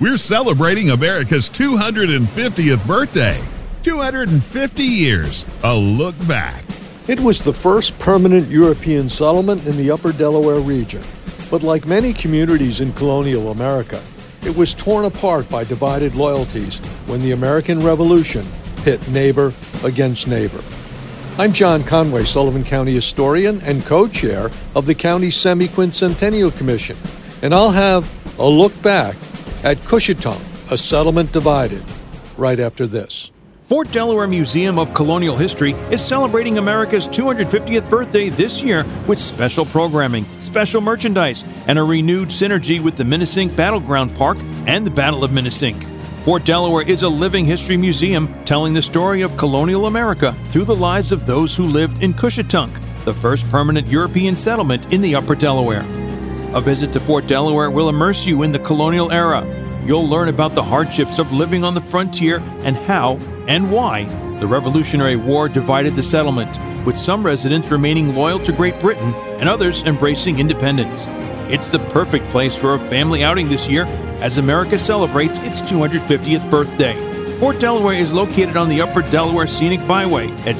We're celebrating America's 250th birthday. 250 years. A look back. It was the first permanent European settlement in the Upper Delaware region. But like many communities in colonial America, it was torn apart by divided loyalties when the American Revolution pit neighbor against neighbor. I'm John Conway, Sullivan County historian and co-chair of the county's Semi-Quincentennial Commission, and I'll have a look back at Cushetunk, a settlement divided, right after this. Fort Delaware Museum of Colonial History is celebrating America's 250th birthday this year with special programming, special merchandise, and a renewed synergy with the Minisink Battleground Park and the Battle of Minisink. Fort Delaware is a living history museum telling the story of colonial America through the lives of those who lived in Cushetunk, the first permanent European settlement in the Upper Delaware. A visit to Fort Delaware will immerse you in the colonial era. You'll learn about the hardships of living on the frontier and how and why the Revolutionary War divided the settlement, with some residents remaining loyal to Great Britain and others embracing independence. It's the perfect place for a family outing this year as America celebrates its 250th birthday. Fort Delaware is located on the Upper Delaware Scenic Byway at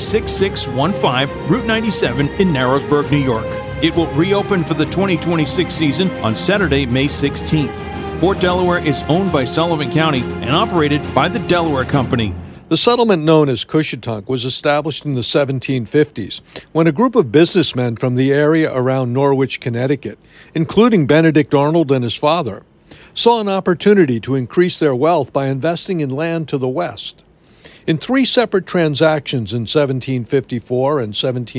6615 Route 97 in Narrowsburg, New York. It will reopen for the 2026 season on Saturday, May 16th. Fort Delaware is owned by Sullivan County and operated by the Delaware Company. The settlement known as Cushetunk was established in the 1750s when a group of businessmen from the area around Norwich, Connecticut, including Benedict Arnold and his father, saw an opportunity to increase their wealth by investing in land to the west. In three separate transactions in 1754 and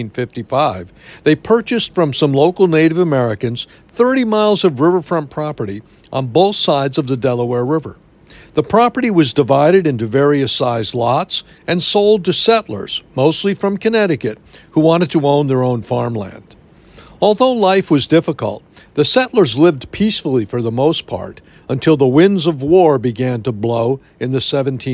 1755, they purchased from some local Native Americans 30 miles of riverfront property on both sides of the Delaware River. The property was divided into various sized lots and sold to settlers, mostly from Connecticut, who wanted to own their own farmland. Although life was difficult, the settlers lived peacefully for the most part until the winds of war began to blow in the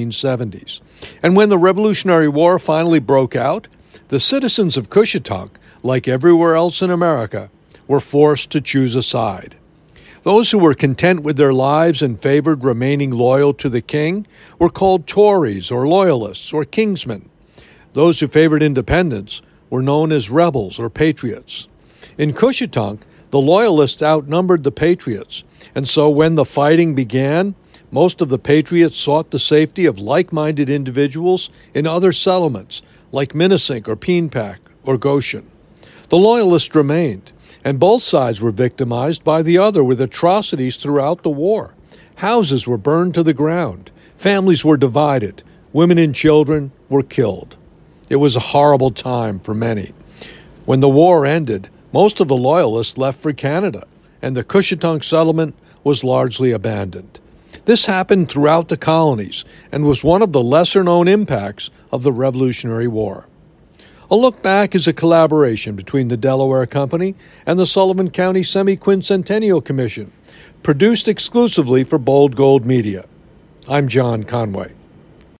1770s. And when the Revolutionary War finally broke out, the citizens of Cushetunk, like everywhere else in America, were forced to choose a side. Those who were content with their lives and favored remaining loyal to the king were called Tories or Loyalists or Kingsmen. Those who favored independence were known as rebels or patriots. In Cushetunk, the Loyalists outnumbered the Patriots, and so when the fighting began, most of the Patriots sought the safety of like-minded individuals in other settlements like Minisink or Peenpack or Goshen. The Loyalists remained, and both sides were victimized by the other with atrocities throughout the war. Houses were burned to the ground, families were divided, women and children were killed. It was a horrible time for many. When the war ended, most of the Loyalists left for Canada, and the Cushetunk settlement was largely abandoned. This happened throughout the colonies and was one of the lesser-known impacts of the Revolutionary War. A Look Back is a collaboration between the Delaware Company and the Sullivan County Semi-Quincentennial Commission, produced exclusively for Bold Gold Media. I'm John Conway.